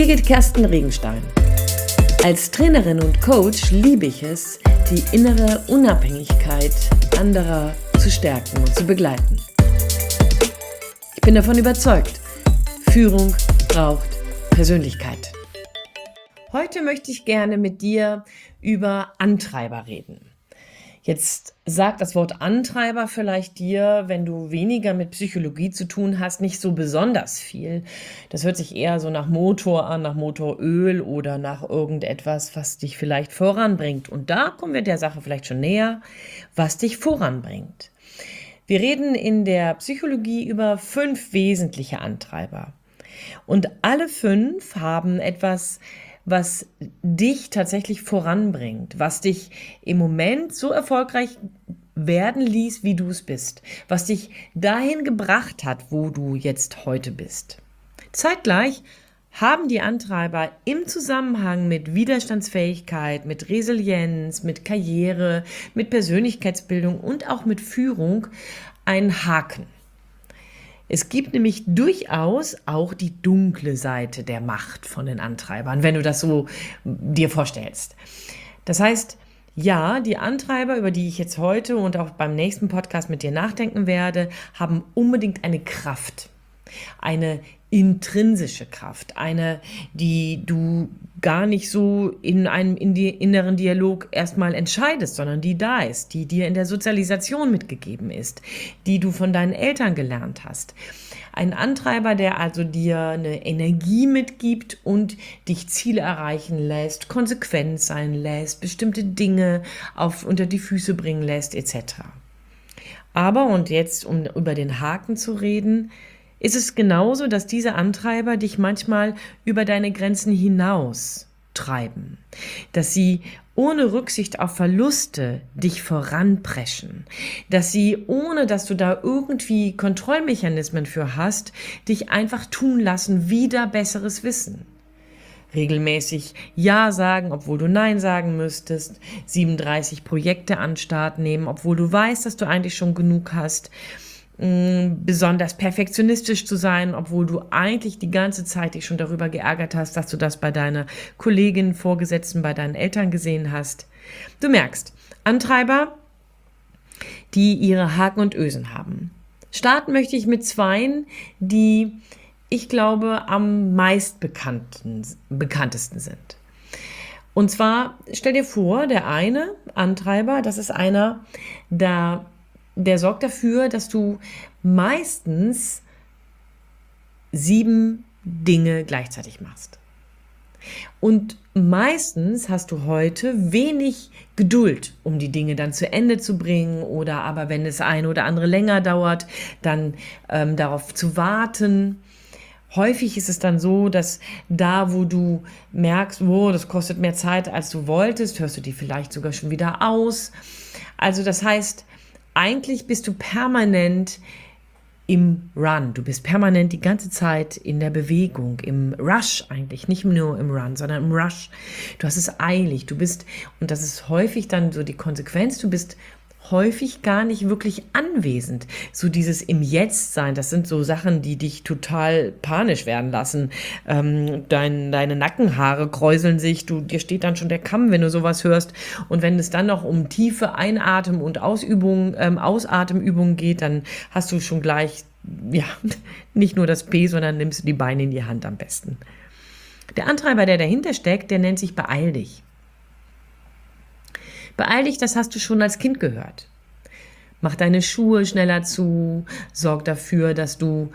Birgit Kersten Regenstein. Als Trainerin und Coach liebe ich es, die innere Unabhängigkeit anderer zu stärken und zu begleiten. Ich bin davon überzeugt, Führung braucht Persönlichkeit. Heute möchte ich gerne mit dir über Antreiber reden. Jetzt sagt das Wort Antreiber vielleicht dir, wenn du weniger mit Psychologie zu tun hast, nicht so besonders viel. Das hört sich eher so nach Motor an, nach Motoröl oder nach irgendetwas, was dich vielleicht voranbringt. Und da kommen wir der Sache vielleicht schon näher, was dich voranbringt. Wir reden in der Psychologie über 5 wesentliche Antreiber. Und alle 5 haben etwas, was dich tatsächlich voranbringt, was dich im Moment so erfolgreich werden ließ, wie du es bist, was dich dahin gebracht hat, wo du jetzt heute bist. Zeitgleich haben die Antreiber im Zusammenhang mit Widerstandsfähigkeit, mit Resilienz, mit Karriere, mit Persönlichkeitsbildung und auch mit Führung einen Haken. Es gibt nämlich durchaus auch die dunkle Seite der Macht von den Antreibern, wenn du das so dir vorstellst. Das heißt, ja, die Antreiber, über die ich jetzt heute und auch beim nächsten Podcast mit dir nachdenken werde, haben unbedingt eine Kraft, eine intrinsische Kraft, eine, die du gar nicht so in einem inneren Dialog erstmal entscheidest, sondern die da ist, die dir in der Sozialisation mitgegeben ist, die du von deinen Eltern gelernt hast. Ein Antreiber, der also dir eine Energie mitgibt und dich Ziele erreichen lässt, konsequent sein lässt, bestimmte Dinge unter die Füße bringen lässt, etc. Aber, und jetzt um über den Haken zu reden, ist es genauso, dass diese Antreiber dich manchmal über deine Grenzen hinaus treiben, dass sie ohne Rücksicht auf Verluste dich voranpreschen, dass sie, ohne dass du da irgendwie Kontrollmechanismen für hast, dich einfach tun lassen, wieder besseres Wissen. Regelmäßig Ja sagen, obwohl du Nein sagen müsstest, 37 Projekte an den Start nehmen, obwohl du weißt, dass du eigentlich schon genug hast, besonders perfektionistisch zu sein, obwohl du eigentlich die ganze Zeit dich schon darüber geärgert hast, dass du das bei deiner Kollegin, Vorgesetzten, bei deinen Eltern gesehen hast. Du merkst, Antreiber, die ihre Haken und Ösen haben. Starten möchte ich mit 2, die, ich glaube, am bekanntesten sind. Und zwar, stell dir vor, der eine Antreiber, das ist einer, der sorgt dafür, dass du meistens 7 Dinge gleichzeitig machst. Und meistens hast du heute wenig Geduld, um die Dinge dann zu Ende zu bringen, oder aber wenn es eine oder andere länger dauert, dann darauf zu warten. Häufig ist es dann so, dass da, wo du merkst, das kostet mehr Zeit, als du wolltest, hörst du die vielleicht sogar schon wieder aus. Also das heißt, eigentlich bist du permanent im Run. Du bist permanent die ganze Zeit in der Bewegung, im Rush eigentlich, nicht nur im Run, sondern im Rush. Du hast es eilig, du bist, und das ist häufig dann so die Konsequenz, du bist häufig gar nicht wirklich anwesend. So dieses im Jetzt sein, das sind so Sachen, die dich total panisch werden lassen. Deine Nackenhaare kräuseln sich, dir steht dann schon der Kamm, wenn du sowas hörst. Und wenn es dann noch um tiefe Einatmen und Ausatemübungen geht, dann hast du schon gleich, nicht nur das P, sondern nimmst du die Beine in die Hand am besten. Der Antreiber, der dahinter steckt, der nennt sich Beeil dich. Beeil dich, das hast du schon als Kind gehört. Mach deine Schuhe schneller zu, sorg dafür, dass du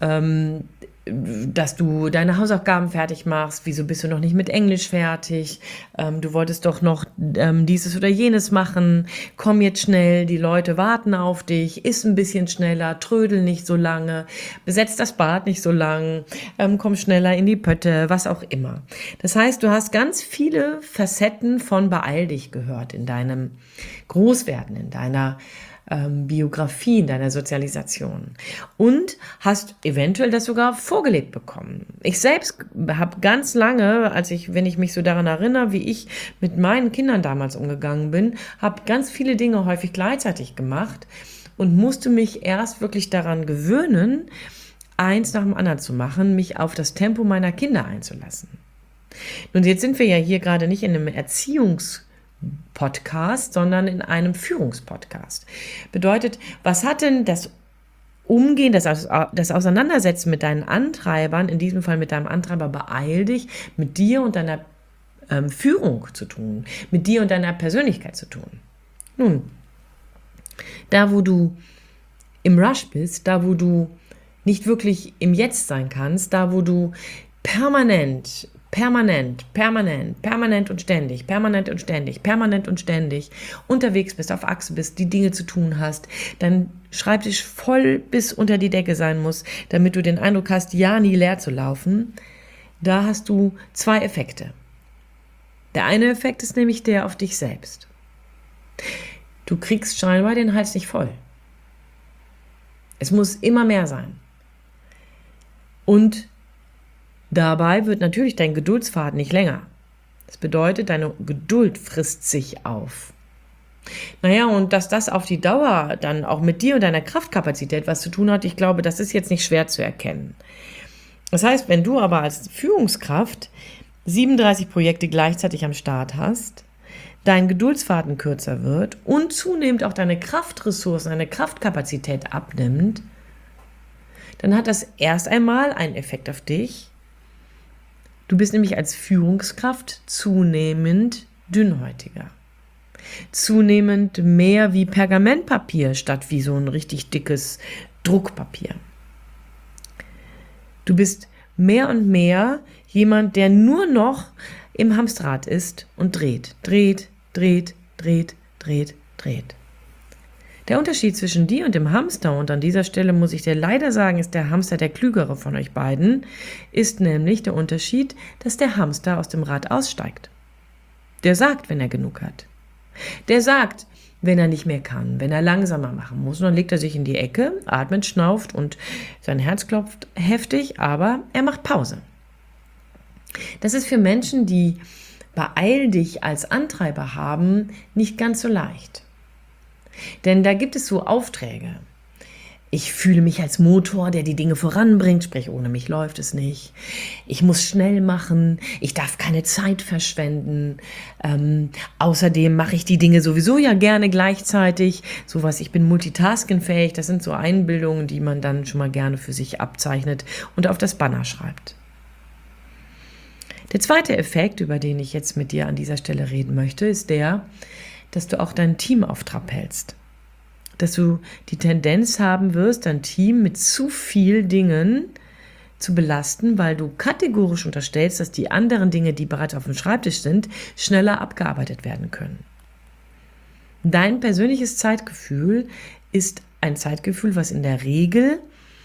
deine Hausaufgaben fertig machst. Wieso bist du noch nicht mit Englisch fertig? Du wolltest doch noch dieses oder jenes machen. Komm jetzt schnell, die Leute warten auf dich. Iss ein bisschen schneller, trödel nicht so lange, besetz das Bad nicht so lang, komm schneller in die Pötte, was auch immer. Das heißt, du hast ganz viele Facetten von Beeil dich gehört in deinem Großwerden, in deiner Biografie, in deiner Sozialisation, und hast eventuell das sogar vorgelebt bekommen. Ich selbst habe ganz lange, wenn ich mich so daran erinnere, wie ich mit meinen Kindern damals umgegangen bin, habe ganz viele Dinge häufig gleichzeitig gemacht und musste mich erst wirklich daran gewöhnen, eins nach dem anderen zu machen, mich auf das Tempo meiner Kinder einzulassen. Nun, jetzt sind wir ja hier gerade nicht in einem Erziehungspodcast, sondern in einem Führungspodcast. Bedeutet, was hat denn das Umgehen, das Auseinandersetzen mit deinen Antreibern, in diesem Fall mit deinem Antreiber beeil dich, mit dir und deiner Führung zu tun, mit dir und deiner Persönlichkeit zu tun? Nun, da wo du im Rush bist, da wo du nicht wirklich im Jetzt sein kannst, da wo du permanent und ständig unterwegs bist, auf Achse bist, die Dinge zu tun hast, dein Schreibtisch voll bis unter die Decke sein muss, damit du den Eindruck hast, ja nie leer zu laufen, da hast du zwei Effekte. Der eine Effekt ist nämlich der auf dich selbst. Du kriegst scheinbar den Hals nicht voll. Es muss immer mehr sein. Und dabei wird natürlich dein Geduldsfaden nicht länger. Das bedeutet, deine Geduld frisst sich auf. Naja, und dass das auf die Dauer dann auch mit dir und deiner Kraftkapazität was zu tun hat, ich glaube, das ist jetzt nicht schwer zu erkennen. Das heißt, wenn du aber als Führungskraft 37 Projekte gleichzeitig am Start hast, dein Geduldsfaden kürzer wird und zunehmend auch deine Kraftressourcen, deine Kraftkapazität abnimmt, dann hat das erst einmal einen Effekt auf dich. Du bist nämlich als Führungskraft zunehmend dünnhäutiger. Zunehmend mehr wie Pergamentpapier statt wie so ein richtig dickes Druckpapier. Du bist mehr und mehr jemand, der nur noch im Hamsterrad ist und dreht. Der Unterschied zwischen dir und dem Hamster, und an dieser Stelle muss ich dir leider sagen, ist der Hamster der klügere von euch beiden, ist nämlich der Unterschied, dass der Hamster aus dem Rad aussteigt. Der sagt, wenn er genug hat. Der sagt, wenn er nicht mehr kann, wenn er langsamer machen muss. Und dann legt er sich in die Ecke, atmet, schnauft und sein Herz klopft heftig, aber er macht Pause. Das ist für Menschen, die beeil dich als Antreiber haben, nicht ganz so leicht. Denn da gibt es so Aufträge. Ich fühle mich als Motor, der die Dinge voranbringt, sprich ohne mich läuft es nicht. Ich muss schnell machen, ich darf keine Zeit verschwenden. Außerdem mache ich die Dinge sowieso ja gerne gleichzeitig. Sowas, ich bin multitaskingfähig, das sind so Einbildungen, die man dann schon mal gerne für sich abzeichnet und auf das Banner schreibt. Der zweite Effekt, über den ich jetzt mit dir an dieser Stelle reden möchte, ist der, dass du auch dein Team auf Trab hältst. Dass du die Tendenz haben wirst, dein Team mit zu viel Dingen zu belasten, weil du kategorisch unterstellst, dass die anderen Dinge, die bereits auf dem Schreibtisch sind, schneller abgearbeitet werden können. Dein persönliches Zeitgefühl ist ein Zeitgefühl, was in der Regel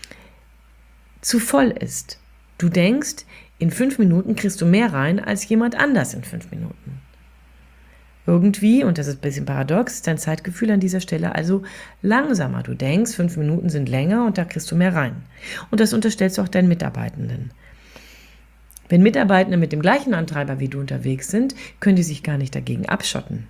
zu voll ist. Du denkst, in 5 Minuten kriegst du mehr rein als jemand anders in 5 Minuten. Irgendwie, und das ist ein bisschen paradox, ist dein Zeitgefühl an dieser Stelle also langsamer. Du denkst, 5 Minuten sind länger und da kriegst du mehr rein. Und das unterstellst du auch deinen Mitarbeitenden. Wenn Mitarbeitende mit dem gleichen Antreiber wie du unterwegs sind, können die sich gar nicht dagegen abschotten.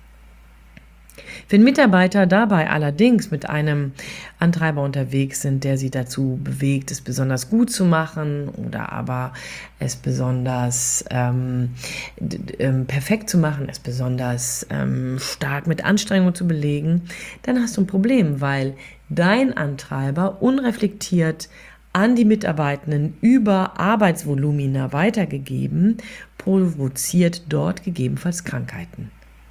Wenn Mitarbeiter dabei allerdings mit einem Antreiber unterwegs sind, der sie dazu bewegt, es besonders gut zu machen oder aber es besonders perfekt zu machen, es besonders stark mit Anstrengung zu belegen, dann hast du ein Problem, weil dein Antreiber unreflektiert an die Mitarbeitenden über Arbeitsvolumina weitergegeben, provoziert dort gegebenenfalls Krankheiten.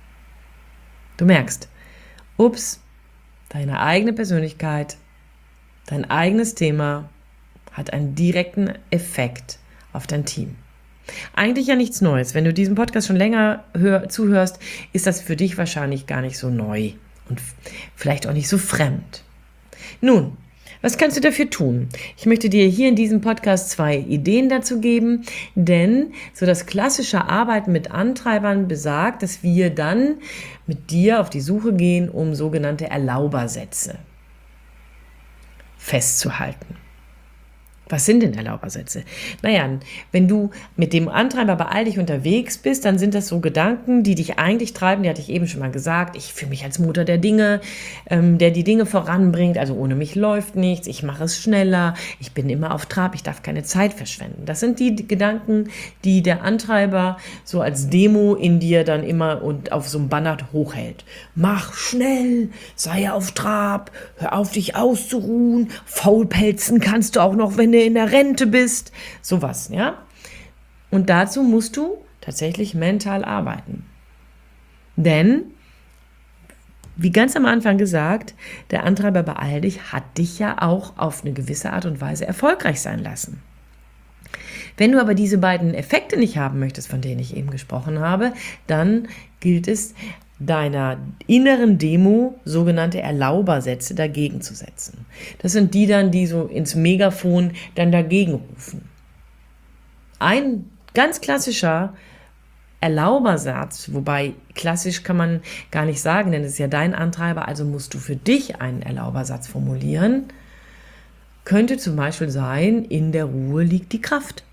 Du merkst, ups, deine eigene Persönlichkeit, dein eigenes Thema hat einen direkten Effekt auf dein Team. Eigentlich ja nichts Neues. Wenn du diesen Podcast schon länger zuhörst, ist das für dich wahrscheinlich gar nicht so neu und vielleicht auch nicht so fremd. Nun, was kannst du dafür tun? Ich möchte dir hier in diesem Podcast 2 Ideen dazu geben, denn so das klassische Arbeiten mit Antreibern besagt, dass wir dann mit dir auf die Suche gehen, um sogenannte Erlaubersätze festzuhalten. Was sind denn Erlaubersätze? Naja, wenn du mit dem Antreiber beeil dich unterwegs bist, dann sind das so Gedanken, die dich eigentlich treiben, die hatte ich eben schon mal gesagt. Ich fühle mich als Mutter der Dinge, der die Dinge voranbringt, also ohne mich läuft nichts, ich mache es schneller, ich bin immer auf Trab, ich darf keine Zeit verschwenden. Das sind die Gedanken, die der Antreiber so als Demo in dir dann immer und auf so einem Banner hochhält. Mach schnell, sei auf Trab, hör auf dich auszuruhen, faulpelzen kannst du auch noch, wenn du in der Rente bist, sowas, ja. Und dazu musst du tatsächlich mental arbeiten. Denn, wie ganz am Anfang gesagt, der Antreiber beeil dich hat dich ja auch auf eine gewisse Art und Weise erfolgreich sein lassen. Wenn du aber diese beiden Effekte nicht haben möchtest, von denen ich eben gesprochen habe, dann gilt es, deiner inneren Demo sogenannte Erlaubersätze dagegen zu setzen. Das sind die dann, die so ins Megafon dann dagegen rufen. Ein ganz klassischer Erlaubersatz, wobei klassisch kann man gar nicht sagen, denn es ist ja dein Antreiber, also musst du für dich einen Erlaubersatz formulieren, könnte zum Beispiel sein, in der Ruhe liegt die Kraft.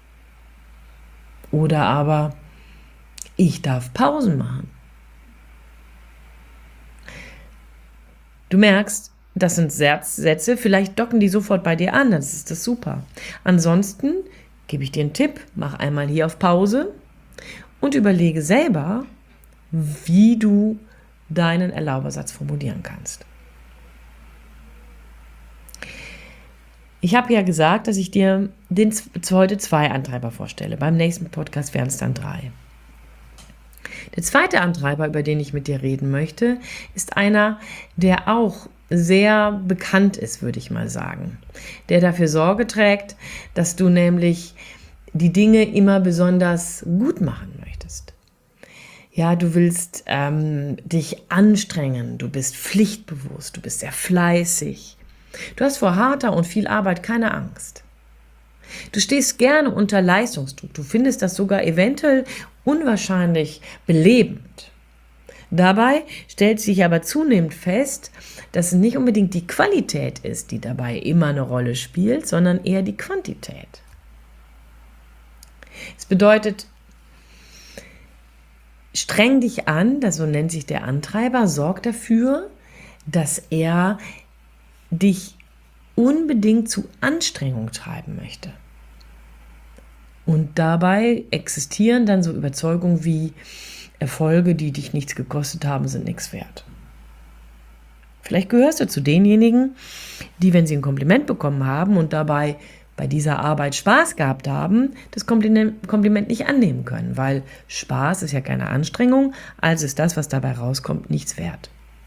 Oder aber, ich darf Pausen machen. Du merkst, das sind Sätze, vielleicht docken die sofort bei dir an, dann ist das super. Ansonsten gebe ich dir einen Tipp, mach einmal hier auf Pause und überlege selber, wie du deinen Erlaubersatz formulieren kannst. Ich habe ja gesagt, dass ich dir heute 2 Antreiber vorstelle. Beim nächsten Podcast wären es dann 3. Der zweite Antreiber, über den ich mit dir reden möchte, ist einer, der auch sehr bekannt ist, würde ich mal sagen. Der dafür Sorge trägt, dass du nämlich die Dinge immer besonders gut machen möchtest. Ja, du willst dich anstrengen, du bist pflichtbewusst, du bist sehr fleißig. Du hast vor harter und viel Arbeit keine Angst. Du stehst gerne unter Leistungsdruck. Du findest das sogar eventuell unwahrscheinlich belebend. Dabei stellt sich aber zunehmend fest, dass es nicht unbedingt die Qualität ist, die dabei immer eine Rolle spielt, sondern eher die Quantität. Es bedeutet, streng dich an, das so nennt sich der Antreiber, sorg dafür, dass er dich unbedingt zu Anstrengung treiben möchte. Und dabei existieren dann so Überzeugungen wie Erfolge, die dich nichts gekostet haben, sind nichts wert. Vielleicht gehörst du zu denjenigen, die, wenn sie ein Kompliment bekommen haben und dabei bei dieser Arbeit Spaß gehabt haben, das Kompliment nicht annehmen können, weil Spaß ist ja keine Anstrengung, also ist das, was dabei rauskommt, nichts wert.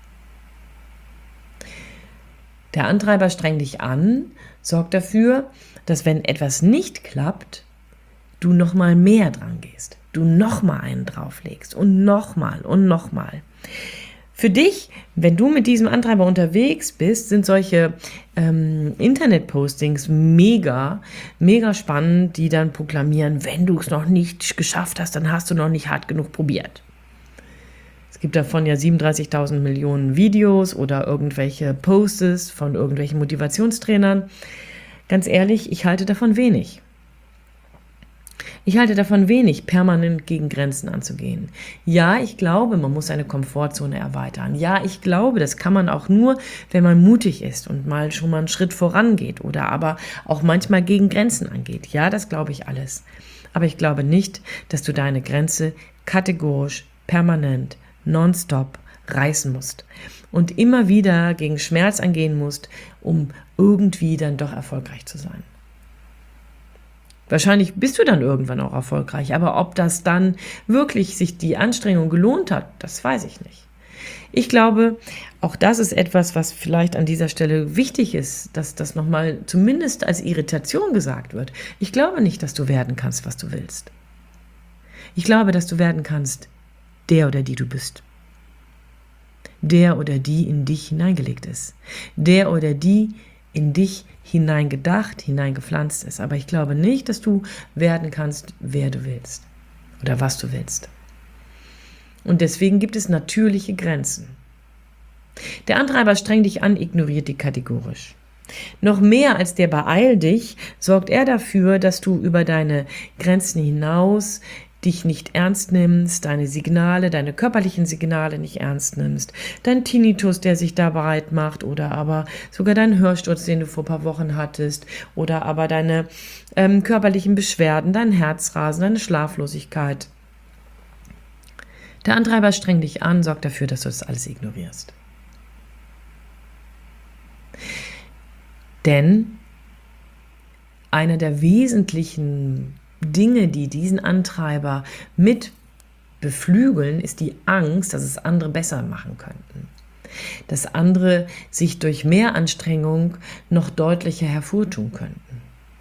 Der Antreiber strengt dich an, sorgt dafür, dass wenn etwas nicht klappt, du nochmal mehr dran gehst, du nochmal einen drauflegst und nochmal und nochmal. Für dich, wenn du mit diesem Antreiber unterwegs bist, sind solche Internet-Postings mega spannend, die dann proklamieren, wenn du es noch nicht geschafft hast, dann hast du noch nicht hart genug probiert. Es gibt davon ja 37.000 Millionen Videos oder irgendwelche Posts von irgendwelchen Motivationstrainern. Ganz ehrlich, ich halte davon wenig. Ich halte davon wenig, permanent gegen Grenzen anzugehen. Ja, ich glaube, man muss seine Komfortzone erweitern. Ja, ich glaube, das kann man auch nur, wenn man mutig ist und schon mal einen Schritt vorangeht oder aber auch manchmal gegen Grenzen angeht. Ja, das glaube ich alles. Aber ich glaube nicht, dass du deine Grenze kategorisch, permanent, nonstop reißen musst und immer wieder gegen Schmerz angehen musst, um irgendwie dann doch erfolgreich zu sein. Wahrscheinlich bist du dann irgendwann auch erfolgreich, aber ob das dann wirklich sich die Anstrengung gelohnt hat, das weiß ich nicht. Ich glaube, auch das ist etwas, was vielleicht an dieser Stelle wichtig ist, dass das nochmal zumindest als Irritation gesagt wird. Ich glaube nicht, dass du werden kannst, was du willst. Ich glaube, dass du werden kannst, der oder die du bist. Der oder die in dich hineingelegt ist. Der oder die in dich hineingedacht, hineingepflanzt ist. Aber ich glaube nicht, dass du werden kannst, wer du willst oder was du willst. Und deswegen gibt es natürliche Grenzen. Der Antreiber strengt dich an, ignoriert die kategorisch. Noch mehr als der Beeil dich, sorgt er dafür, dass du über deine Grenzen hinaus dich nicht ernst nimmst, deine Signale, deine körperlichen Signale nicht ernst nimmst, dein Tinnitus, der sich da breit macht, oder aber sogar deinen Hörsturz, den du vor ein paar Wochen hattest, oder aber deine körperlichen Beschwerden, dein Herzrasen, deine Schlaflosigkeit. Der Antreiber strengt dich an, sorgt dafür, dass du das alles ignorierst. Denn eine der wesentlichen Dinge, die diesen Antreiber mit beflügeln, ist die Angst, dass es andere besser machen könnten. Dass andere sich durch mehr Anstrengung noch deutlicher hervortun könnten.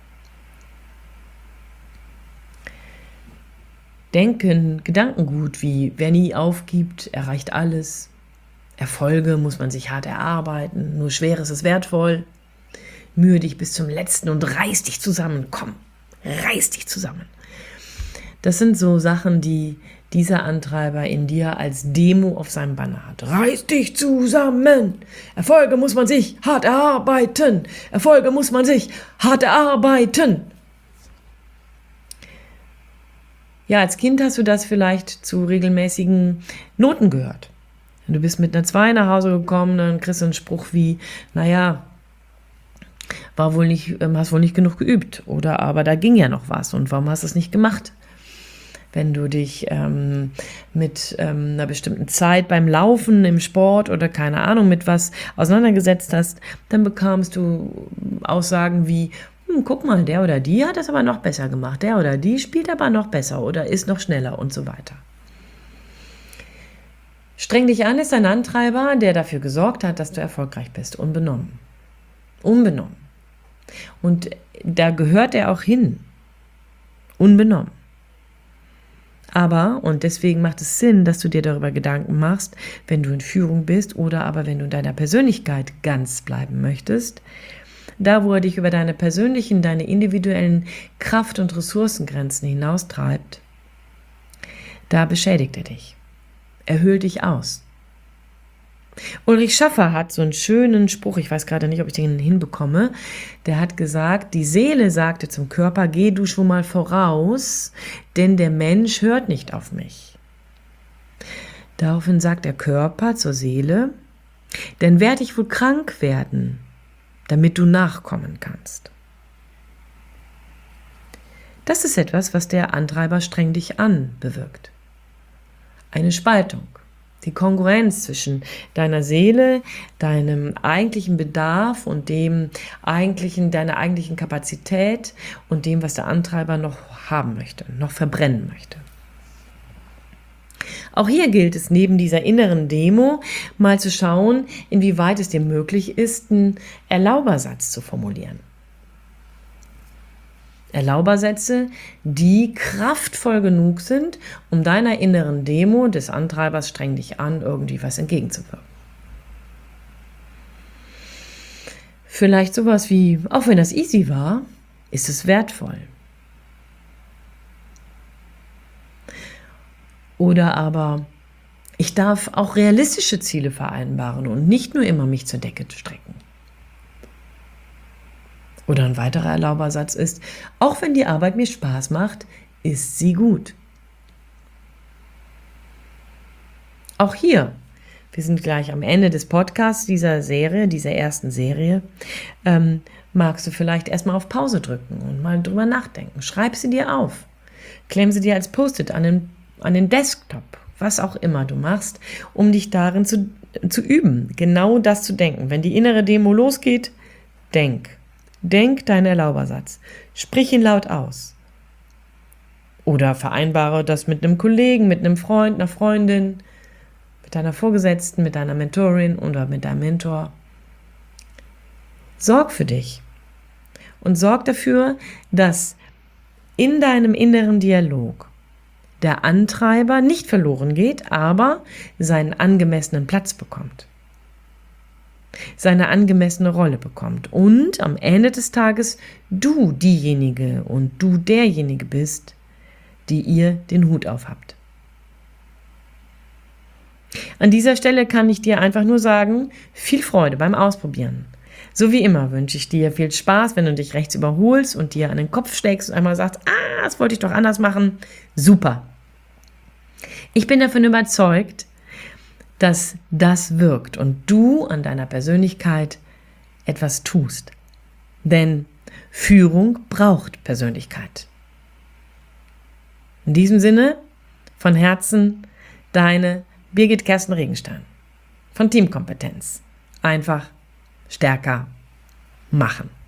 Gedankengut wie, wer nie aufgibt, erreicht alles. Erfolge muss man sich hart erarbeiten, nur Schweres ist wertvoll. Mühe dich bis zum Letzten und reiß dich zusammen. Komm, reiß dich zusammen. Das sind so Sachen, die dieser Antreiber in dir als Demo auf seinem Banner hat. Reiß dich zusammen. Erfolge muss man sich hart erarbeiten. Erfolge muss man sich hart erarbeiten. Ja, als Kind hast du das vielleicht zu regelmäßigen Noten gehört. Du bist mit einer 2 nach Hause gekommen, dann kriegst du einen Spruch wie, naja, hast wohl nicht genug geübt, oder aber da ging ja noch was und warum hast du es nicht gemacht? Wenn du dich mit einer bestimmten Zeit beim Laufen, im Sport oder keine Ahnung mit was auseinandergesetzt hast, dann bekamst du Aussagen wie, guck mal, der oder die hat das aber noch besser gemacht, der oder die spielt aber noch besser oder ist noch schneller und so weiter. Streng dich an ist ein Antreiber, der dafür gesorgt hat, dass du erfolgreich bist, unbenommen. Unbenommen. Und da gehört er auch hin. Unbenommen. Aber, und deswegen macht es Sinn, dass du dir darüber Gedanken machst, wenn du in Führung bist oder aber wenn du in deiner Persönlichkeit ganz bleiben möchtest, da wo er dich über deine persönlichen, deine individuellen Kraft- und Ressourcengrenzen hinaustreibt, da beschädigt er dich. Er höhlt dich aus. Ulrich Schaffer hat so einen schönen Spruch, ich weiß gerade nicht, ob ich den hinbekomme, der hat gesagt, die Seele sagte zum Körper, geh du schon mal voraus, denn der Mensch hört nicht auf mich. Daraufhin sagt der Körper zur Seele, denn werde ich wohl krank werden, damit du nachkommen kannst. Das ist etwas, was der Antreiber streng dich an bewirkt. Eine Spaltung. Die Kongruenz zwischen deiner Seele, deinem eigentlichen Bedarf und deiner eigentlichen Kapazität und dem, was der Antreiber noch haben möchte, noch verbrennen möchte. Auch hier gilt es, neben dieser inneren Demo mal zu schauen, inwieweit es dir möglich ist, einen Erlaubersatz zu formulieren. Erlaubersätze, die kraftvoll genug sind, um deiner inneren Demo des Antreibers streng dich an, irgendwie was entgegenzuwirken. Vielleicht sowas wie, auch wenn das easy war, ist es wertvoll. Oder aber, ich darf auch realistische Ziele vereinbaren und nicht nur immer mich zur Decke strecken. Oder ein weiterer Erlaubersatz ist, auch wenn die Arbeit mir Spaß macht, ist sie gut. Auch hier, wir sind gleich am Ende des Podcasts dieser ersten Serie, magst du vielleicht erstmal auf Pause drücken und mal drüber nachdenken. Schreib sie dir auf. Klemm sie dir als Post-it an den Desktop, was auch immer du machst, um dich darin zu üben, genau das zu denken. Wenn die innere Demo losgeht, denk. Denk deinen Erlaubersatz. Sprich ihn laut aus. Oder vereinbare das mit einem Kollegen, mit einem Freund, einer Freundin, mit deiner Vorgesetzten, mit deiner Mentorin oder mit deinem Mentor. Sorg für dich. Und sorg dafür, dass in deinem inneren Dialog der Antreiber nicht verloren geht, aber seinen angemessenen Platz bekommt. Seine angemessene Rolle bekommt und am Ende des Tages du diejenige und du derjenige bist, die ihr den Hut auf habt. An dieser Stelle kann ich dir einfach nur sagen, viel Freude beim Ausprobieren. So wie immer wünsche ich dir viel Spaß, wenn du dich rechts überholst und dir an den Kopf steckst und einmal sagst, das wollte ich doch anders machen. Super. Ich bin davon überzeugt, dass das wirkt und du an deiner Persönlichkeit etwas tust. Denn Führung braucht Persönlichkeit. In diesem Sinne, von Herzen, deine Birgit Kersten Regenstein von Teamkompetenz. Einfach stärker machen.